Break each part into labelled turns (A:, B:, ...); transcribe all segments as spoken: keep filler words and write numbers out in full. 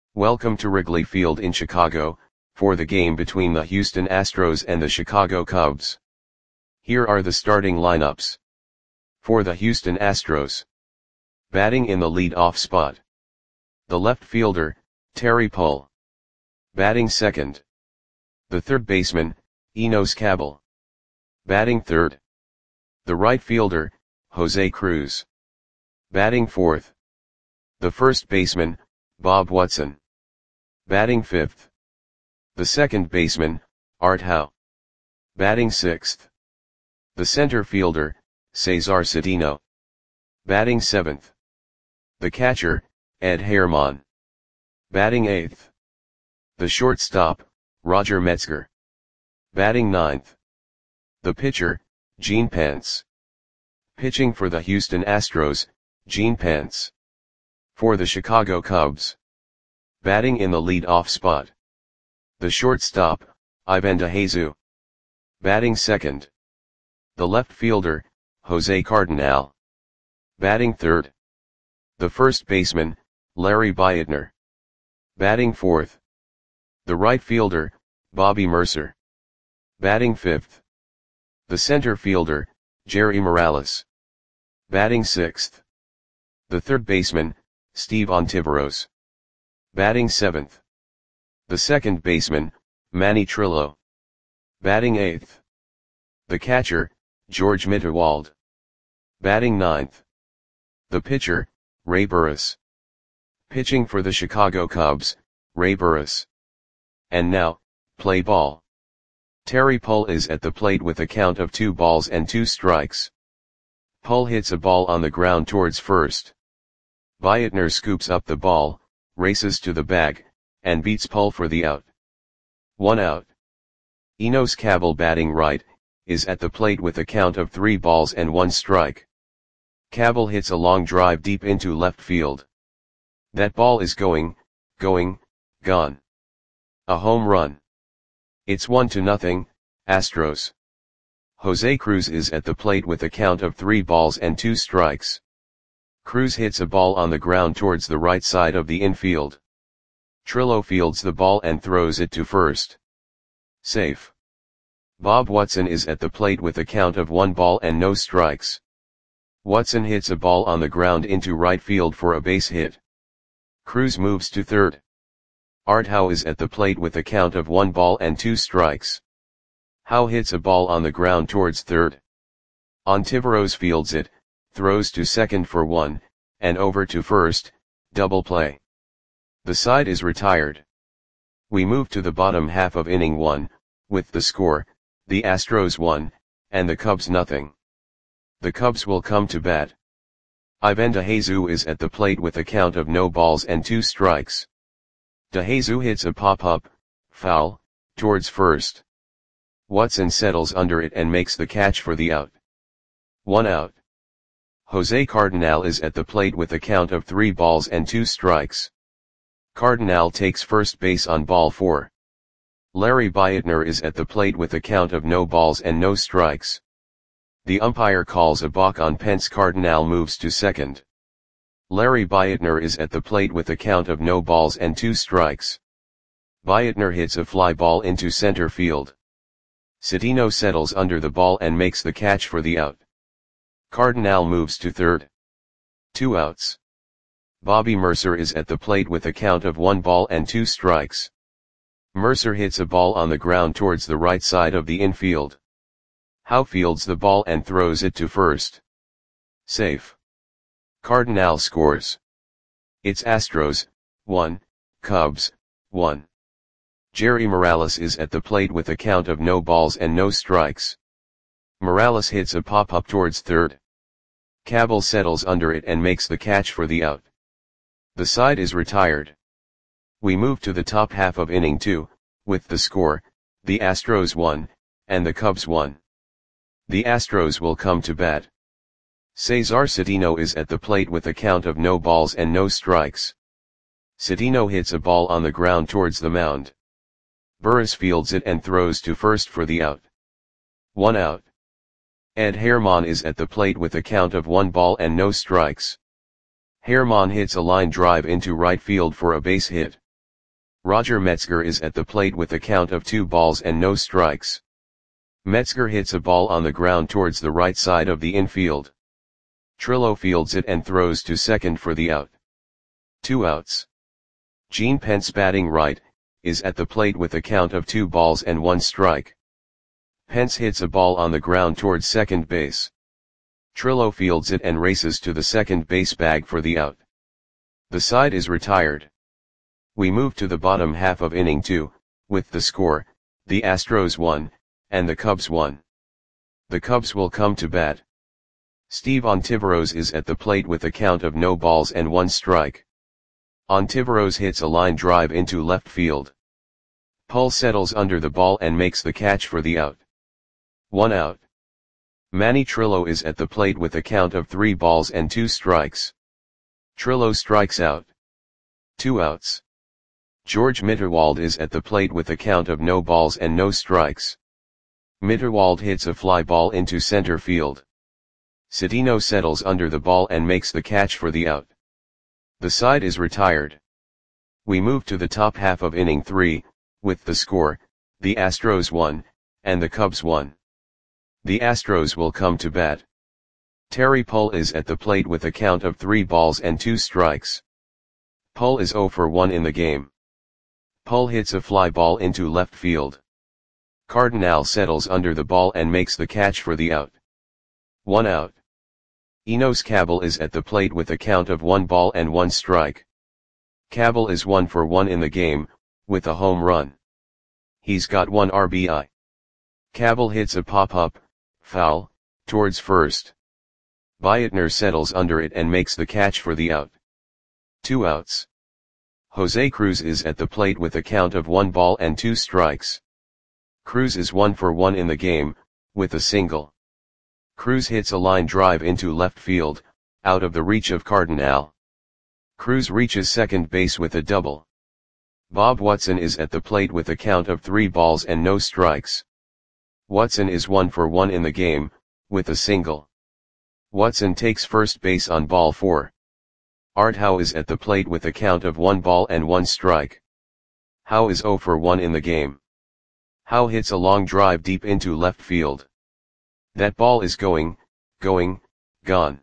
A: Welcome to Wrigley Field in Chicago, for the game between the Houston Astros and the Chicago Cubs. Here are the starting lineups. For the Houston Astros. Batting in the lead-off spot. The left fielder, Terry Pull. Batting second. The third baseman, Enos Cabell. Batting third. The right fielder, Jose Cruz. Batting fourth. The first baseman, Bob Watson. Batting fifth. The second baseman, Art Howe. Batting sixth. The center fielder, Cesar Cedeno. Batting seventh. The catcher, Ed Herman. Batting eighth. The shortstop, Roger Metzger. Batting ninth. The pitcher, Gene Pence. Pitching for the Houston Astros, Gene Pence. For the Chicago Cubs. Batting in the lead-off spot. The shortstop, Ivan DeJesus. Batting second. The left fielder, Jose Cardinal. Batting third. The first baseman, Larry Beitner. Batting fourth. The right fielder, Bobby Murcer. Batting fifth. The center fielder, Jerry Morales. Batting sixth. The third baseman, Steve Ontiveros. Batting seventh. The second baseman, Manny Trillo. Batting eighth. The catcher, George Mitterwald. Batting ninth. The pitcher, Ray Burris. Pitching for the Chicago Cubs, Ray Burris. And now, play ball. Terry Pull is at the plate with a count of two balls and two strikes. Pull hits a ball on the ground towards first. Beitner scoops up the ball, races to the bag, and beats Pull for the out. One out. Enos Cabell, batting right, is at the plate with a count of three balls and one strike. Cabell hits a long drive deep into left field. That ball is going, going, gone. A home run. It's one to nothing, Astros. Jose Cruz is at the plate with a count of three balls and two strikes. Cruz hits a ball on the ground towards the right side of the infield. Trillo fields the ball and throws it to first. Safe. Bob Watson is at the plate with a count of one ball and no strikes. Watson hits a ball on the ground into right field for a base hit. Cruz moves to third. Art Howe is at the plate with a count of one ball and two strikes. Howe hits a ball on the ground towards third. Ontiveros fields it, throws to second for one, and over to first, double play. The side is retired. We move to the bottom half of inning one, with the score, the Astros one, and the Cubs nothing. The Cubs will come to bat. Ivan DeJesus is at the plate with a count of no balls and two strikes. DeJesus hits a pop-up, foul, towards first. Watson settles under it and makes the catch for the out. One out. Jose Cardinal is at the plate with a count of three balls and two strikes. Cardinal takes first base on ball four. Larry Beitner is at the plate with a count of no balls and no strikes. The umpire calls a balk on Pence. Cardinal moves to second. Larry Beitner is at the plate with a count of no balls and two strikes. Beitner hits a fly ball into center field. Cedeno settles under the ball and makes the catch for the out. Cardinal moves to third. Two outs. Bobby Murcer is at the plate with a count of one ball and two strikes. Murcer hits a ball on the ground towards the right side of the infield. Howe fields the ball and throws it to first. Safe. Cardinal scores. It's Astros, one, Cubs, one. Jerry Morales is at the plate with a count of no balls and no strikes. Morales hits a pop-up towards third. Cabell settles under it and makes the catch for the out. The side is retired. We move to the top half of inning two, with the score, the Astros one, and the Cubs one. The Astros will come to bat. Cesar Cedeno is at the plate with a count of no balls and no strikes. Cedeno hits a ball on the ground towards the mound. Burris fields it and throws to first for the out. One out. Ed Herman is at the plate with a count of one ball and no strikes. Herman hits a line drive into right field for a base hit. Roger Metzger is at the plate with a count of two balls and no strikes. Metzger hits a ball on the ground towards the right side of the infield. Trillo fields it and throws to second for the out. Two outs. Gene Pence, batting right, is at the plate with a count of two balls and one strike. Pence hits a ball on the ground towards second base. Trillo fields it and races to the second base bag for the out. The side is retired. We move to the bottom half of inning two, with the score, the Astros won, and the Cubs won. The Cubs will come to bat. Steve Ontiveros is at the plate with a count of no balls and one strike. Ontiveros hits a line drive into left field. Pull settles under the ball and makes the catch for the out. One out. Manny Trillo is at the plate with a count of three balls and two strikes. Trillo strikes out. Two outs. George Mitterwald is at the plate with a count of no balls and no strikes. Mitterwald hits a fly ball into center field. Cedeno settles under the ball and makes the catch for the out. The side is retired. We move to the top half of inning three, with the score, the Astros won, and the Cubs won. The Astros will come to bat. Terry Pull is at the plate with a count of three balls and two strikes. Pull is oh for one in the game. Pull hits a fly ball into left field. Cardinal settles under the ball and makes the catch for the out. One out. Enos Cabell is at the plate with a count of one ball and one strike. Cabell is one for one in the game, with a home run. He's got one R B I. Cabell hits a pop-up, foul, towards first. Bietner settles under it and makes the catch for the out. Two outs. Jose Cruz is at the plate with a count of one ball and two strikes. Cruz is one for one in the game, with a single. Cruz hits a line drive into left field, out of the reach of Cardinal. Cruz reaches second base with a double. Bob Watson is at the plate with a count of three balls and no strikes. Watson is one for one in the game, with a single. Watson takes first base on ball four. Art Howe is at the plate with a count of one ball and one strike. Howe is oh for one in the game. Howe hits a long drive deep into left field. That ball is going, going, gone.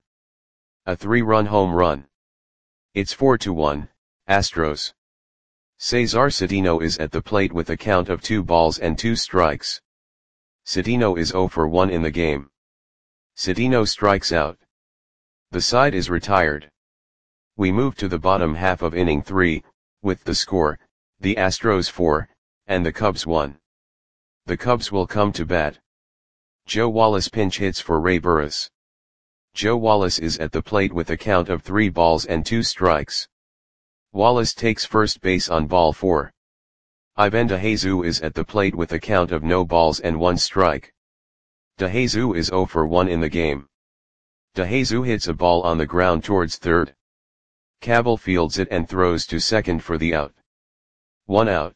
A: A three-run home run. It's four to one, Astros. Cesar Cedeno is at the plate with a count of two balls and two strikes. Cedeno is oh for one in the game. Cedeno strikes out. The side is retired. We move to the bottom half of inning three, with the score, the Astros four, and the Cubs one. The Cubs will come to bat. Joe Wallace pinch hits for Ray Burris. Joe Wallace is at the plate with a count of three balls and two strikes. Wallace takes first base on ball four. Ivan DeJesus is at the plate with a count of no balls and one strike. DeJesus is oh for one in the game. DeJesus hits a ball on the ground towards third. Cabell fields it and throws to second for the out. One out.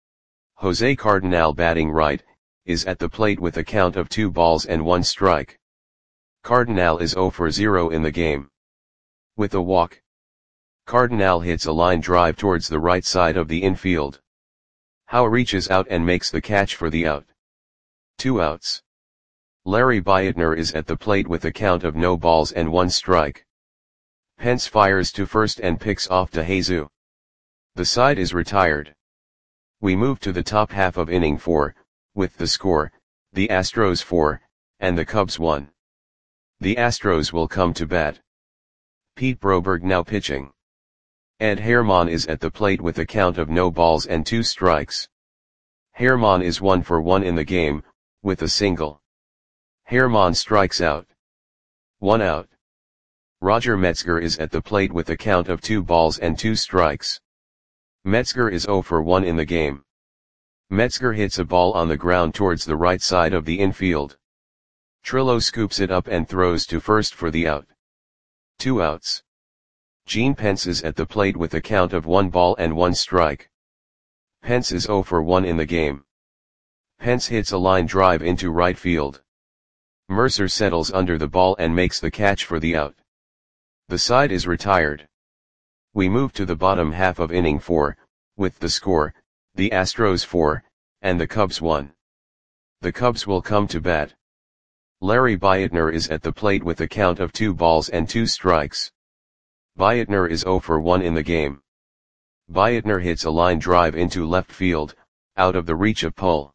A: Jose Cardinal, batting right, is at the plate with a count of two balls and one strike. Cardinal is oh for zero in the game. With a walk. Cardinal hits a line drive towards the right side of the infield. Howe reaches out and makes the catch for the out. Two outs. Larry Bietner is at the plate with a count of no balls and one strike. Pence fires to first and picks off DeJesus. The side is retired. We move to the top half of inning four, with the score, the Astros four, and the Cubs one. The Astros will come to bat. Pete Broberg now pitching. Ed Herman is at the plate with a count of no balls and two strikes. Herman is one for one in the game, with a single. Herman strikes out. One out. Roger Metzger is at the plate with a count of two balls and two strikes. Metzger is oh for one in the game. Metzger hits a ball on the ground towards the right side of the infield. Trillo scoops it up and throws to first for the out. Two outs. Gene Pence is at the plate with a count of one ball and one strike. Pence is oh for one in the game. Pence hits a line drive into right field. Mercer settles under the ball and makes the catch for the out. The side is retired. We move to the bottom half of inning four, with the score, the Astros four, and the Cubs one. The Cubs will come to bat. Larry Beitner is at the plate with a count of two balls and two strikes. Beitner is zero for one in the game. Beitner hits a line drive into left field, out of the reach of Pull.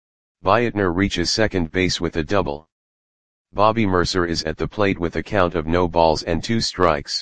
A: Beitner reaches second base with a double. Bobby Mercer is at the plate with a count of no balls and two strikes.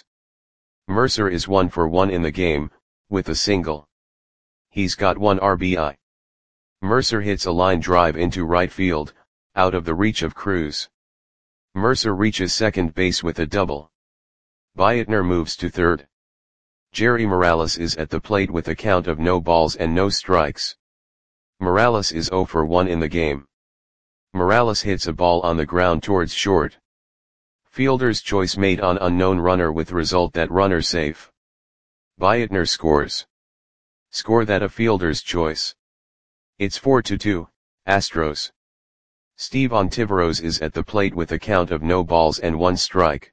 A: Mercer is one for one in the game, with a single. He's got one R B I. Mercer hits a line drive into right field, out of the reach of Cruz. Mercer reaches second base with a double. Beitner moves to third. Jerry Morales is at the plate with a count of no balls and no strikes. Morales is zero for one in the game. Morales hits a ball on the ground towards short. Fielder's choice made on unknown runner with result that runner safe. Beitner scores. Score that a fielder's choice. It's four to two, Astros. Steve Ontiveros is at the plate with a count of no balls and one strike.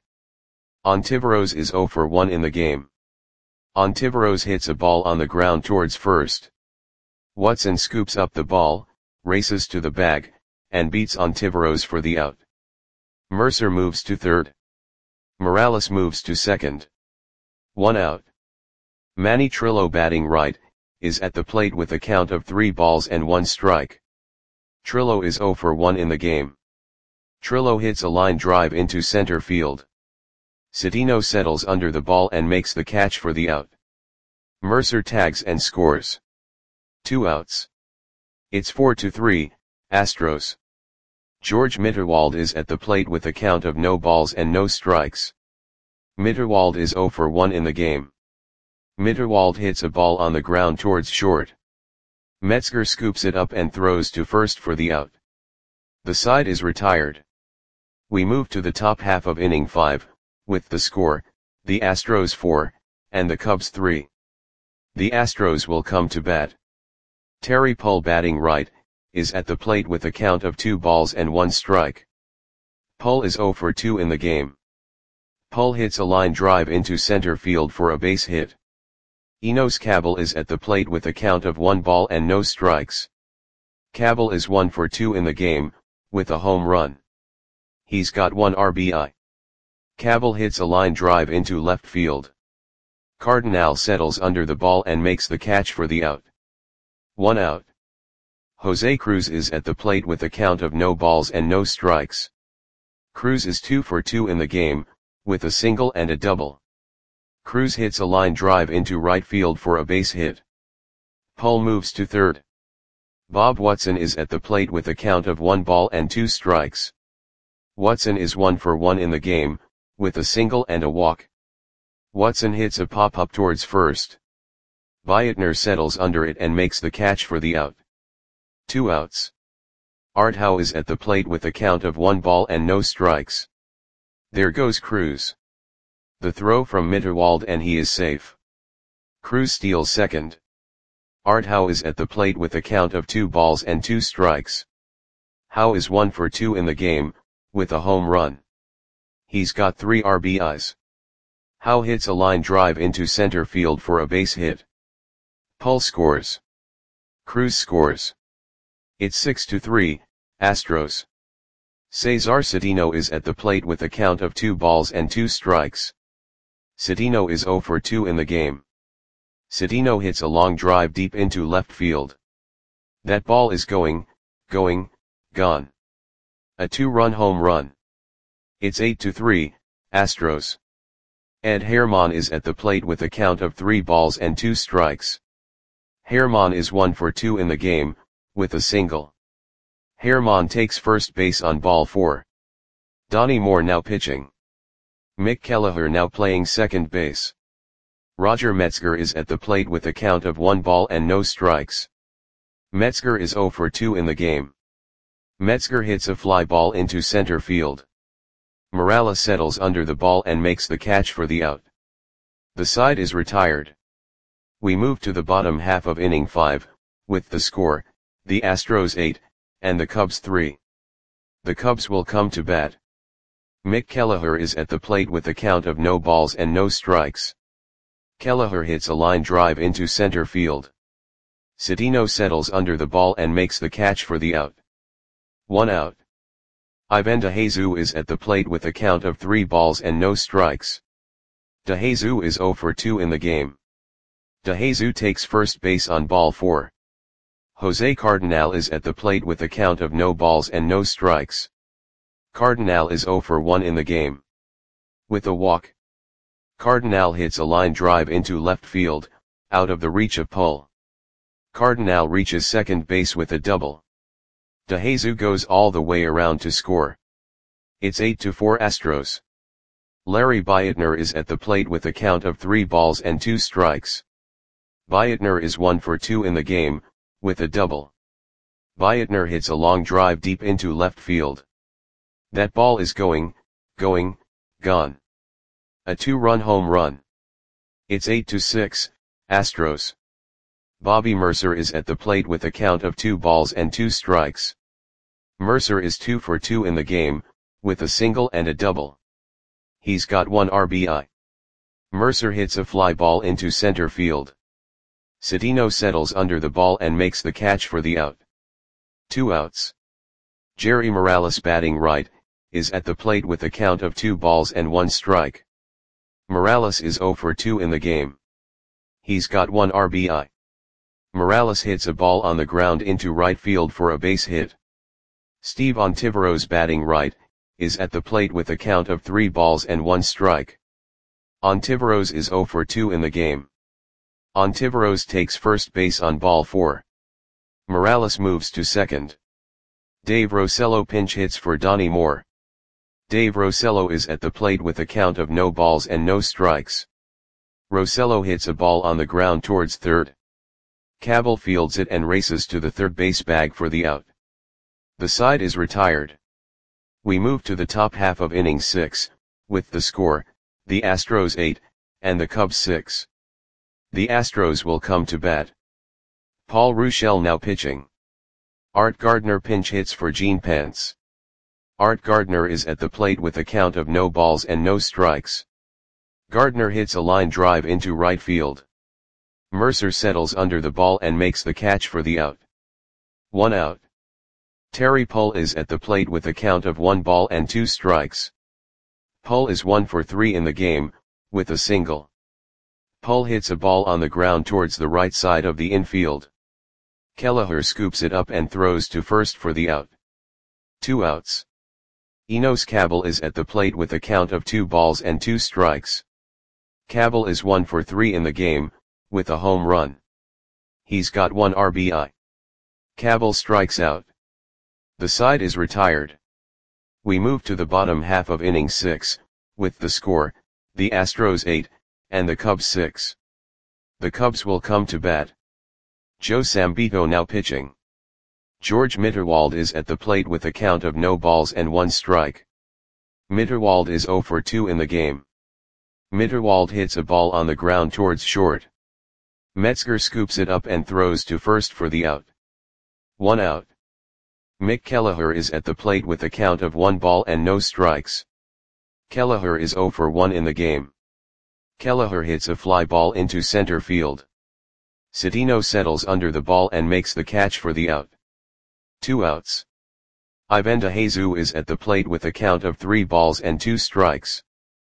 A: Ontiveros is zero for one in the game. Ontiveros hits a ball on the ground towards first. Watson scoops up the ball, races to the bag, and beats Ontiveros for the out. Mercer moves to third. Morales moves to second. One out. Manny Trillo, batting right, is at the plate with a count of three balls and one strike. Trillo is zero for one in the game. Trillo hits a line drive into center field. Cedeno settles under the ball and makes the catch for the out. Mercer tags and scores. Two outs. It's four to three, Astros. George Mitterwald is at the plate with a count of no balls and no strikes. Mitterwald is zero for one in the game. Mitterwald hits a ball on the ground towards short. Metzger scoops it up and throws to first for the out. The side is retired. We move to the top half of inning five, with the score, the Astros four, and the Cubs three. The Astros will come to bat. Terry Pull, batting right, is at the plate with a count of two balls and one strike. Pull is zero for two in the game. Pull hits a line drive into center field for a base hit. Enos Cabell is at the plate with a count of one ball and no strikes. Cabell is one for two in the game, with a home run. He's got one R B I. Cabell hits a line drive into left field. Cardinal settles under the ball and makes the catch for the out. One out. Jose Cruz is at the plate with a count of no balls and no strikes. Cruz is two for two in the game, with a single and a double. Cruz hits a line drive into right field for a base hit. Pull moves to third. Bob Watson is at the plate with a count of one ball and two strikes. Watson is one for one in the game, with a single and a walk. Watson hits a pop-up towards first. Beitner settles under it and makes the catch for the out. Two outs. Art Howe is at the plate with a count of one ball and no strikes. There goes Cruz. The throw from Mitterwald and he is safe. Cruz steals second. Art Howe is at the plate with a count of two balls and two strikes. Howe is one for two in the game, with a home run. He's got three R B Is. Howe hits a line drive into center field for a base hit. Pull scores. Cruz scores. It's six to three, Astros. Cesar Cedeno is at the plate with a count of two balls and two strikes. Cedeno is zero for two in the game. Cedeno hits a long drive deep into left field. That ball is going, going, gone. A two-run home run. It's eight to three, Astros. Ed Herman is at the plate with a count of three balls and two strikes. Herman is one for two in the game, with a single. Herman takes first base on ball four. Donnie Moore now pitching. Mick Kelleher now playing second base. Roger Metzger is at the plate with a count of one ball and no strikes. Metzger is zero for two in the game. Metzger hits a fly ball into center field. Morales settles under the ball and makes the catch for the out. The side is retired. We move to the bottom half of inning five, with the score, the Astros eight, and the Cubs three. The Cubs will come to bat. Mick Kelleher is at the plate with a count of no balls and no strikes. Kelleher hits a line drive into center field. Citino settles under the ball and makes the catch for the out. One out. Ivan De Jesus is at the plate with a count of three balls and no strikes. De Jesus is zero for two in the game. De Jesus takes first base on ball four. Jose Cardinal is at the plate with a count of no balls and no strikes. Cardinal is zero for one in the game. With a walk, Cardinal hits a line drive into left field, out of the reach of Pole. Cardinal reaches second base with a double. De Jesus goes all the way around to score. It's eight to four Astros. Larry Beitner is at the plate with a count of three balls and two strikes. Beitner is one for two in the game, with a double. Beitner hits a long drive deep into left field. That ball is going, going, gone. A two-run home run. It's eight to six, Astros. Bobby Mercer is at the plate with a count of two balls and two strikes. Mercer is two for two in the game, with a single and a double. He's got one R B I. Mercer hits a fly ball into center field. Citino settles under the ball and makes the catch for the out. Two outs. Jerry Morales, batting right, is at the plate with a count of two balls and one strike. Morales is zero for two in the game. He's got one R B I. Morales hits a ball on the ground into right field for a base hit. Steve Ontiveros, batting right, is at the plate with a count of three balls and one strike. Ontiveros is zero for two in the game. Ontiveros takes first base on ball four. Morales moves to second. Dave Rosello pinch hits for Donnie Moore. Dave Rosello is at the plate with a count of no balls and no strikes. Rosello hits a ball on the ground towards third. Cabell fields it and races to the third base bag for the out. The side is retired. We move to the top half of inning six, with the score, the Astros eight, and the Cubs six. The Astros will come to bat. Paul Ruschel now pitching. Art Gardner pinch hits for Gene Pence. Art Gardner is at the plate with a count of no balls and no strikes. Gardner hits a line drive into right field. Mercer settles under the ball and makes the catch for the out. One out. Terry Pole is at the plate with a count of one ball and two strikes. Pole is one for three in the game, with a single. Pole hits a ball on the ground towards the right side of the infield. Kelleher scoops it up and throws to first for the out. Two outs. Enos Cabell is at the plate with a count of two balls and two strikes. Cabell is one for three in the game, with a home run. He's got one R B I. Cabell strikes out. The side is retired. We move to the bottom half of inning six, with the score, the Astros eight, and the Cubs six. The Cubs will come to bat. Joe Sambito now pitching. George Mitterwald is at the plate with a count of no balls and one strike. Mitterwald is zero for two in the game. Mitterwald hits a ball on the ground towards short. Metzger scoops it up and throws to first for the out. One out. Mick Kelleher is at the plate with a count of one ball and no strikes. Kelleher is zero for one in the game. Kelleher hits a fly ball into center field. Citino settles under the ball and makes the catch for the out. Two outs. Ivan De Jesus is at the plate with a count of three balls and two strikes.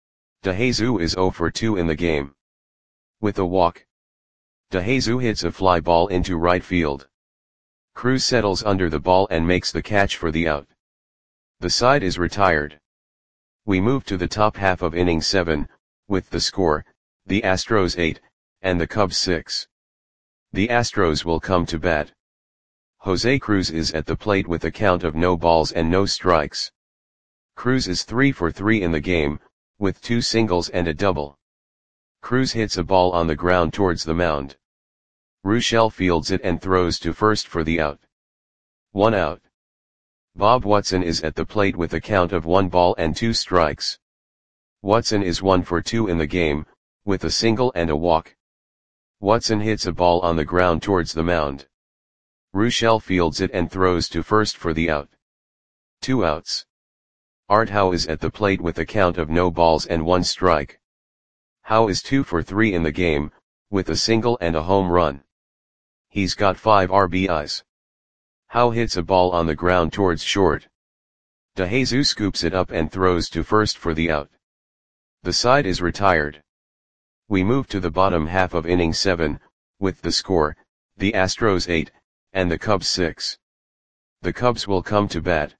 A: De Jesus is zero for two in the game. With a walk, De Jesus hits a fly ball into right field. Cruz settles under the ball and makes the catch for the out. The side is retired. We move to the top half of inning seven, with the score, the Astros eight, and the Cubs six. The Astros will come to bat. Jose Cruz is at the plate with a count of no balls and no strikes. Cruz is three for three in the game, with two singles and a double. Cruz hits a ball on the ground towards the mound. Ruschel fields it and throws to first for the out. One out. Bob Watson is at the plate with a count of one ball and two strikes. Watson is one for two in the game, with a single and a walk. Watson hits a ball on the ground towards the mound. Ruschel fields it and throws to first for the out. Two outs. Art Howe is at the plate with a count of no balls and one strike. Howe is two for three in the game, with a single and a home run. He's got five R B Is. Howe hits a ball on the ground towards short. DeJesus scoops it up and throws to first for the out. The side is retired. We move to the bottom half of inning seven, with the score, the Astros eight, and the Cubs six. The Cubs will come to bat.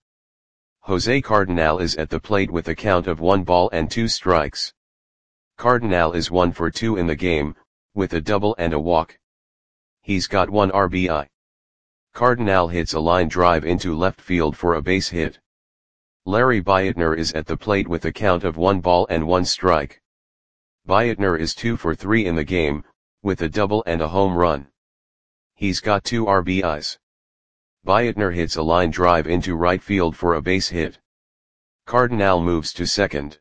A: Jose Cardenal is at the plate with a count of one ball and two strikes. Cardenal is one for two in the game, with a double and a walk. He's got one R B I. Cardenal hits a line drive into left field for a base hit. Larry Beitner is at the plate with a count of one ball and one strike. Beitner is two for three in the game, with a double and a home run. He's got two R B Is. Beitner hits a line drive into right field for a base hit. Cardenal moves to second.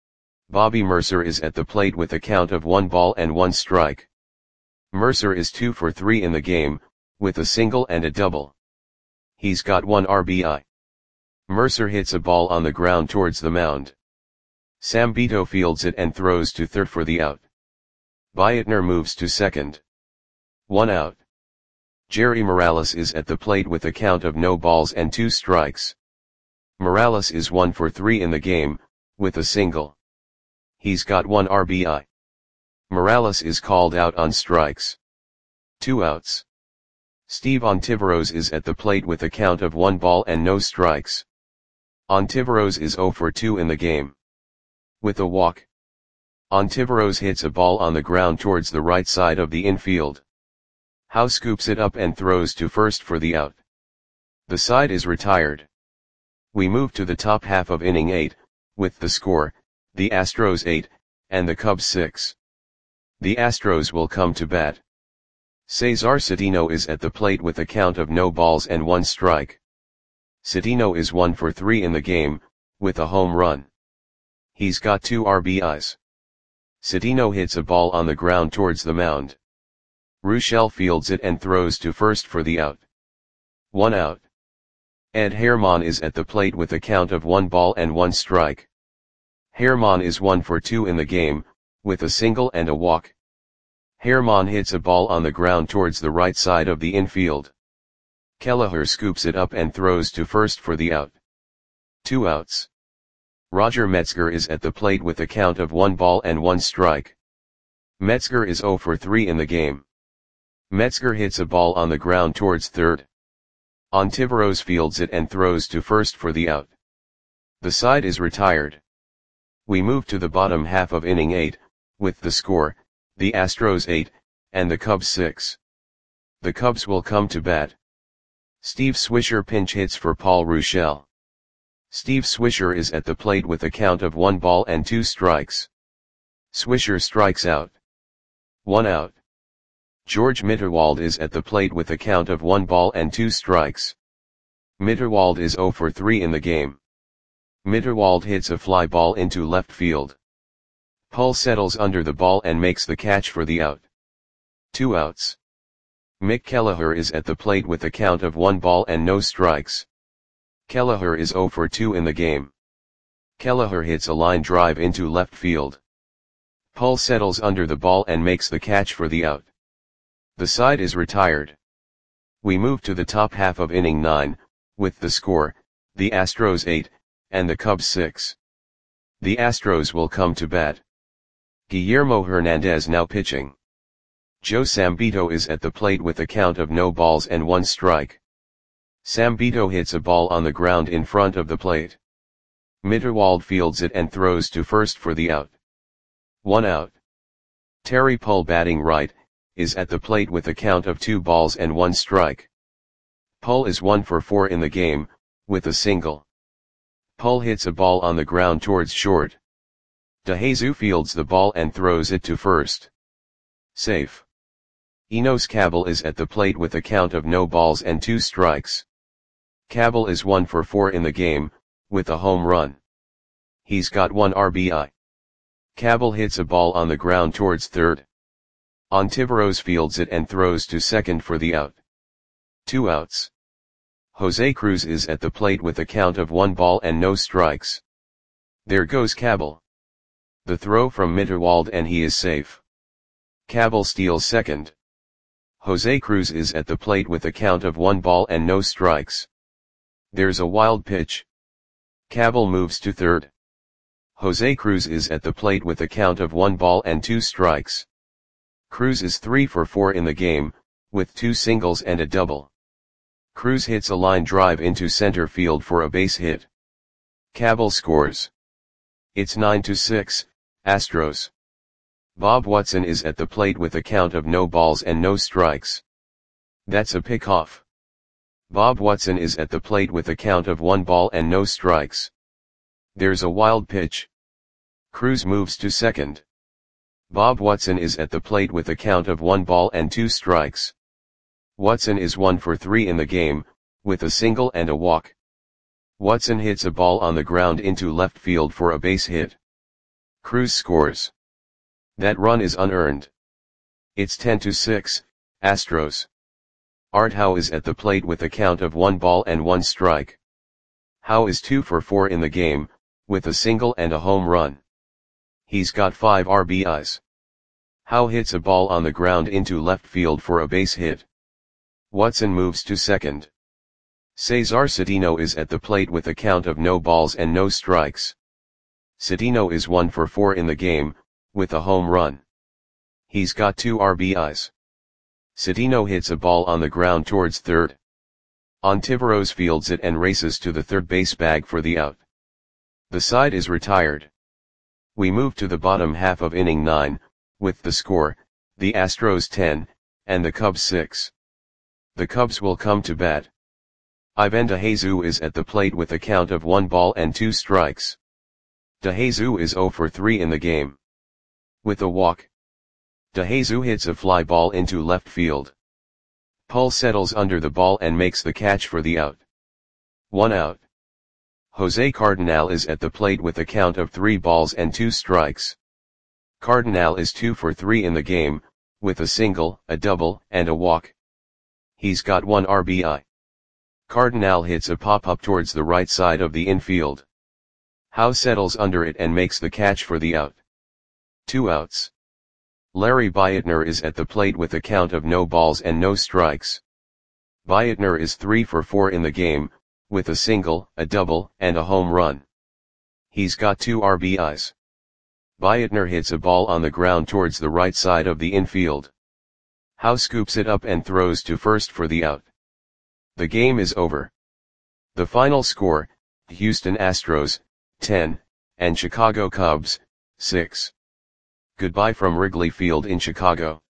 A: Bobby Mercer is at the plate with a count of one ball and one strike. Mercer is two for three in the game, with a single and a double. He's got one R B I. Mercer hits a ball on the ground towards the mound. Sambito fields it and throws to third for the out. Beitner moves to second. One out. Jerry Morales is at the plate with a count of no balls and two strikes. Morales is one for three in the game, with a single. He's got one R B I. Morales is called out on strikes. Two outs. Steve Ontiveros is at the plate with a count of one ball and no strikes. Ontiveros is zero for two in the game. With a walk. Ontiveros hits a ball on the ground towards the right side of the infield. Howe scoops it up and throws to first for the out. The side is retired. We move to the top half of inning eight, with the score, the Astros eight, and the Cubs six. The Astros will come to bat. Cesar Cedeno is at the plate with a count of no balls and one strike. Cedeno is one for three in the game, with a home run. He's got two R B Is. Cedeno hits a ball on the ground towards the mound. Ruschel fields it and throws to first for the out. One out. Ed Herman is at the plate with a count of one ball and one strike. Herman is one for two in the game, with a single and a walk. Herman hits a ball on the ground towards the right side of the infield. Kelleher scoops it up and throws to first for the out. Two outs. Roger Metzger is at the plate with a count of one ball and one strike. Metzger is zero for three in the game. Metzger hits a ball on the ground towards third. Ontiveros fields it and throws to first for the out. The side is retired. We move to the bottom half of inning eight, with the score, the Astros eight, and the Cubs six. The Cubs will come to bat. Steve Swisher pinch hits for Paul Ruschel. Steve Swisher is at the plate with a count of one ball and two strikes. Swisher strikes out. One out. George Mitterwald is at the plate with a count of one ball and two strikes. Mitterwald is zero for three in the game. Mitterwald hits a fly ball into left field. Pull settles under the ball and makes the catch for the out. Two outs. Mick Kelleher is at the plate with a count of one ball and no strikes. Kelleher is zero for two in the game. Kelleher hits a line drive into left field. Pull settles under the ball and makes the catch for the out. The side is retired. We move to the top half of inning nine, with the score, the Astros eight, and the Cubs six. The Astros will come to bat. Guillermo Hernandez now pitching. Joe Sambito is at the plate with a count of no balls and one strike. Sambito hits a ball on the ground in front of the plate. Mitterwald fields it and throws to first for the out. One out. Terry Pull batting right, is at the plate with a count of two balls and one strike. Pull is one for four in the game, with a single. Pull hits a ball on the ground towards short. DeJesus fields the ball and throws it to first. Safe. Enos Cabell is at the plate with a count of no balls and two strikes. Cabell is one for four in the game, with a home run. He's got one R B I. Cabell hits a ball on the ground towards third. Ontiveros fields it and throws to second for the out. Two outs. Jose Cruz is at the plate with a count of one ball and no strikes. There goes Cabell. The throw from Mitterwald and he is safe. Cabell steals second. Jose Cruz is at the plate with a count of one ball and no strikes. There's a wild pitch. Cabell moves to third. Jose Cruz is at the plate with a count of one ball and two strikes. Cruz is three for four in the game, with two singles and a double. Cruz hits a line drive into center field for a base hit. Cabell scores. It's nine to six, Astros. Bob Watson is at the plate with a count of no balls and no strikes. That's a pickoff. Bob Watson is at the plate with a count of one ball and no strikes. There's a wild pitch. Cruz moves to second. Bob Watson is at the plate with a count of one ball and two strikes. Watson is one for three in the game, with a single and a walk. Watson hits a ball on the ground into left field for a base hit. Cruz scores. That run is unearned. It's ten to six, Astros. Art Howe is at the plate with a count of one ball and one strike. Howe is two for four in the game, with a single and a home run. He's got five R B Is. Howe hits a ball on the ground into left field for a base hit. Watson moves to second. Cesar Cedeno is at the plate with a count of no balls and no strikes. Cedeno is one for four in the game, with a home run. He's got two R B Is. Cedeno hits a ball on the ground towards third. Ontiveros fields it and races to the third base bag for the out. The side is retired. We move to the bottom half of inning nine, with the score, the Astros ten, and the Cubs six. The Cubs will come to bat. Ivan DeJesus is at the plate with a count of one ball and two strikes. DeJesus is zero for three in the game. With a walk. DeJesus hits a fly ball into left field. Pull settles under the ball and makes the catch for the out. One out. Jose Cardenal is at the plate with a count of three balls and two strikes. Cardenal is two for three in the game, with a single, a double, and a walk. He's got one R B I. Cardenal hits a pop-up towards the right side of the infield. Howe settles under it and makes the catch for the out. Two outs. Larry Beitner is at the plate with a count of no balls and no strikes. Beitner is three for four in the game, with a single, a double, and a home run. He's got two R B Is. Beitner hits a ball on the ground towards the right side of the infield. Howe scoops it up and throws to first for the out. The game is over. The final score, Houston Astros, ten, and Chicago Cubs, six. Goodbye from Wrigley Field in Chicago.